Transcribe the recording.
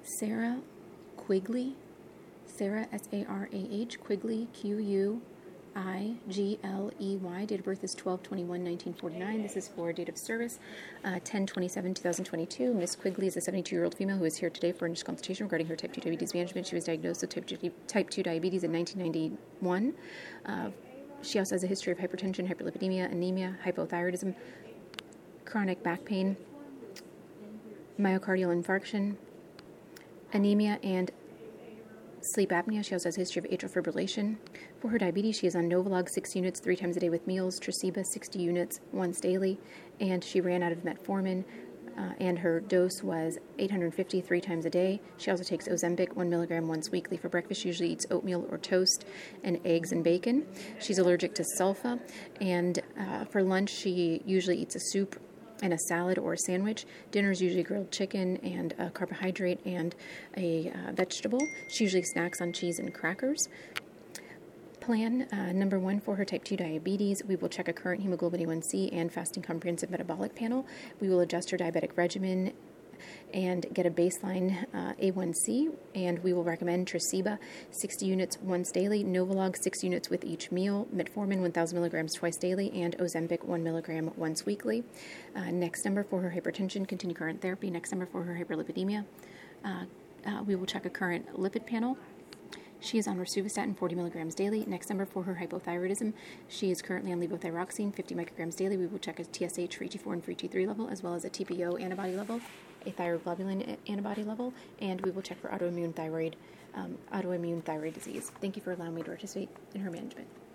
Sarah Quigley, Sarah, Sarah, Quigley, Quigley. Date of birth is 12/21/1949. This is for date of service, 10/27/2022. Miss Quigley is a 72-year-old female who is here today for initial consultation regarding her type 2 diabetes management. She was diagnosed with type 2 diabetes in 1991. She also has a history of hypertension, hyperlipidemia, anemia, hypothyroidism, chronic back pain, myocardial infarction, anemia, and sleep apnea. She also has a history of atrial fibrillation. For her diabetes, she is on Novolog 6 units 3 times a day with meals, Tresiba 60 units once daily, and she ran out of metformin, and her dose was 850 3 times a day. She also takes Ozempic 1 milligram once weekly. For breakfast, she usually eats oatmeal or toast and eggs and bacon. She's allergic to sulfa, and for lunch, she usually eats a soup and a salad or a sandwich. Dinner is usually grilled chicken and a carbohydrate and a vegetable. She usually snacks on cheese and crackers. Plan number 1 for her type 2 diabetes. We will check a current hemoglobin A1C and fasting comprehensive metabolic panel. We will adjust her diabetic regimen and get a baseline A1C, and we will recommend Tresiba 60 units once daily, Novolog 6 units with each meal, metformin 1,000 milligrams twice daily, and Ozempic 1 milligram once weekly. Next number for her hypertension, continue current therapy. Next number for her hyperlipidemia. We will check a current lipid panel. She is on rosuvastatin 40 milligrams daily. Next number for her hypothyroidism. She is currently on levothyroxine 50 micrograms daily. We will check a TSH, free T4, and free T3 level, as well as a TPO antibody level, a thyroglobulin antibody level, and we will check for autoimmune thyroid disease. Thank you for allowing me to participate in her management.